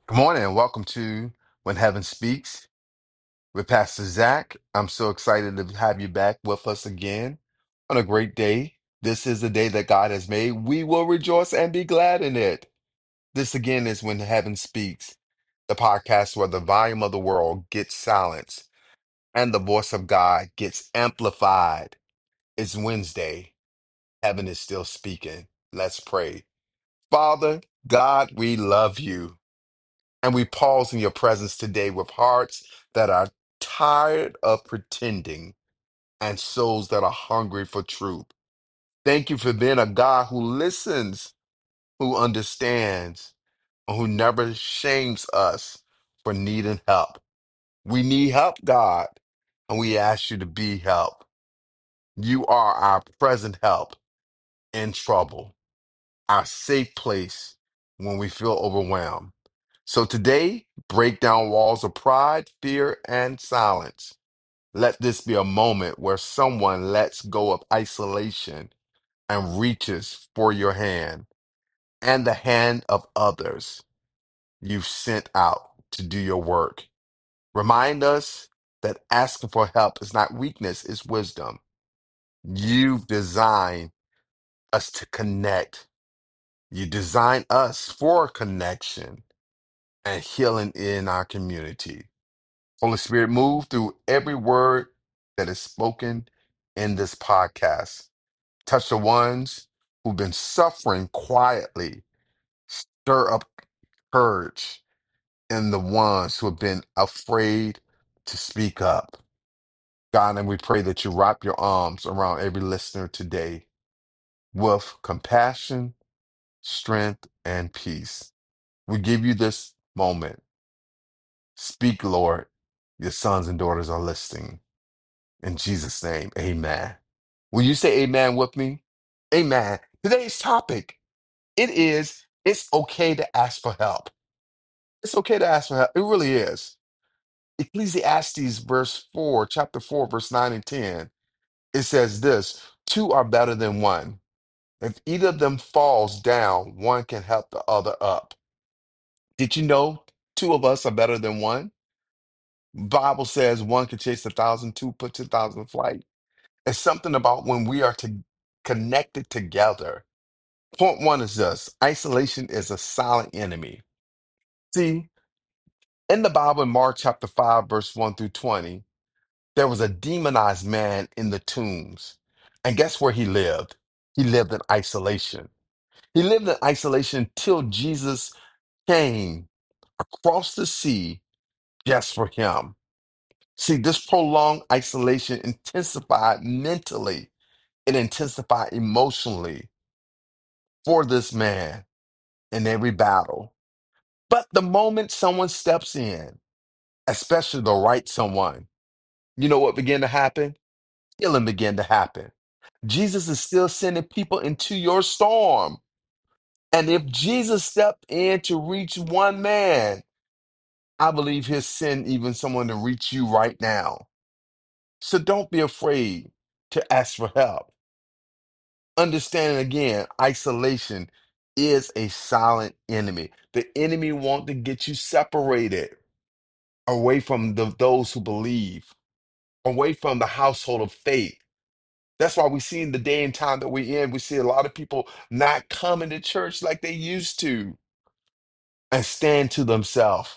Good morning and welcome to When Heaven Speaks with Pastor Zach. I'm so excited to have you back with us again on a great day. This is the day that God has made. We will rejoice and be glad in it. This again is When Heaven Speaks, the podcast where the volume of the world gets silenced and the voice of God gets amplified. It's Wednesday. Heaven is still speaking. Let's pray. Father, God, we love you. And we pause in your presence today with hearts that are tired of pretending and souls that are hungry for truth. Thank you for being a God who listens, who understands, and who never shames us for needing help. We need help, God, and we ask you to be help. You are our present help in trouble, our safe place when we feel overwhelmed. So today, break down walls of pride, fear, and silence. Let this be a moment where someone lets go of isolation and reaches for your hand and the hand of others you've sent out to do your work. Remind us that asking for help is not weakness, it's wisdom. You've designed us to connect. You designed us for connection and healing in our community. Holy Spirit, move through every word that is spoken in this podcast. Touch the ones who've been suffering quietly. Stir up courage in the ones who have been afraid to speak up. God, and we pray that you wrap your arms around every listener today with compassion, strength, and peace. We give you this moment. Speak, Lord. Your sons and daughters are listening. In Jesus' name, amen. Will you say amen with me? Amen. Today's topic, it's okay to ask for help. It's okay to ask for help. It really is. Ecclesiastes chapter 4, verse 9 and 10, it says this, two are better than one. If either of them falls down, one can help the other up. Did you know two of us are better than one? Bible says one can chase 1,000, two put 2,000 to flight. It's something about when we are connected together. Point one is this: isolation is a silent enemy. See, in the Bible, in Mark chapter 5, verse 1 through 20, there was a demonized man in the tombs. And guess where he lived? He lived in isolation. He lived in isolation till Jesus came across the sea just for him. See, this prolonged isolation intensified mentally, it intensified emotionally for this man in every battle. But the moment someone steps in, especially the right someone, you know what began to happen? Healing began to happen. Jesus is still sending people into your storm. And if Jesus stepped in to reach one man, I believe he'll send even someone to reach you right now. So don't be afraid to ask for help. Understanding again, isolation is a silent enemy. The enemy wants to get you separated away from those who believe, away from the household of faith. That's why we see in the day and time that we're in, we see a lot of people not coming to church like they used to and stand to themselves.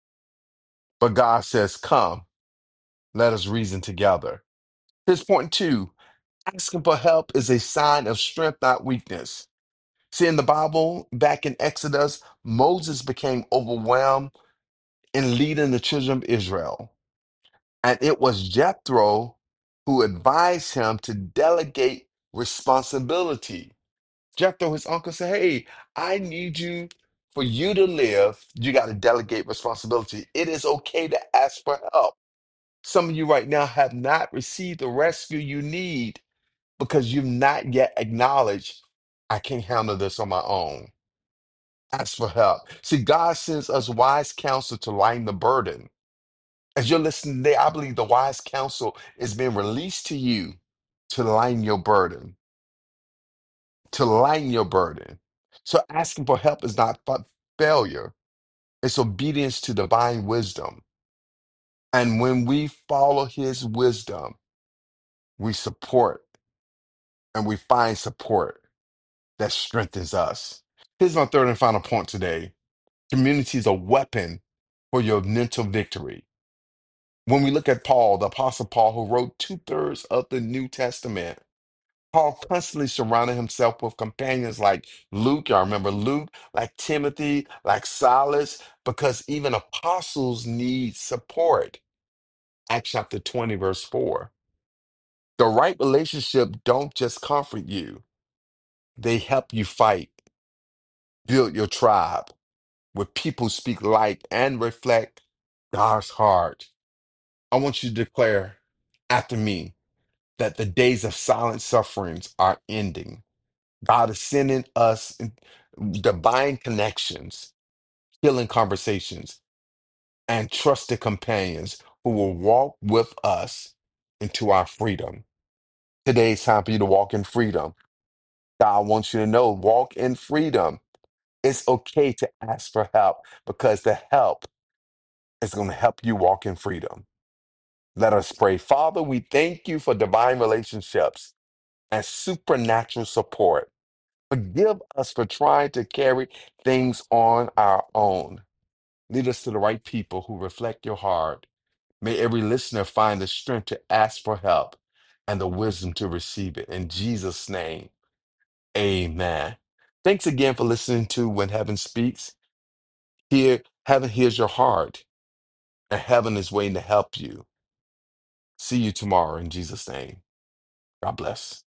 But God says, come, let us reason together. Here's point two: asking for help is a sign of strength, not weakness. See, in the Bible, back in Exodus, Moses became overwhelmed in leading the children of Israel. And it was Jethro who advised him to delegate responsibility. Jethro, his uncle, said, hey, I need you, for you to live, you got to delegate responsibility. It is okay to ask for help. Some of you right now have not received the rescue you need because you've not yet acknowledged, I can't handle this on my own. Ask for help. See, God sends us wise counsel to lighten the burden. As you're listening today, I believe the wise counsel is being released to you to lighten your burden, to lighten your burden. So asking for help is not failure. It's obedience to divine wisdom. And when we follow his wisdom, we support and we find support that strengthens us. Here's my third and final point today. Community is a weapon for your mental victory. When we look at Paul, the Apostle Paul, who wrote two-thirds of the New Testament, Paul constantly surrounded himself with companions like Luke. Y'all remember Luke, like Timothy, like Silas, because even apostles need support. Acts chapter 20, verse 4. The right relationship don't just comfort you, they help you fight, build your tribe where people speak life and reflect God's heart. I want you to declare after me that the days of silent sufferings are ending. God is sending us divine connections, healing conversations, and trusted companions who will walk with us into our freedom. Today is time for you to walk in freedom. God wants you to know, walk in freedom. It's okay to ask for help because the help is going to help you walk in freedom. Let us pray. Father, we thank you for divine relationships and supernatural support. Forgive us for trying to carry things on our own. Lead us to the right people who reflect your heart. May every listener find the strength to ask for help and the wisdom to receive it. In Jesus' name, amen. Thanks again for listening to When Heaven Speaks. Here, heaven hears your heart, and heaven is waiting to help you. See you tomorrow in Jesus' name. God bless.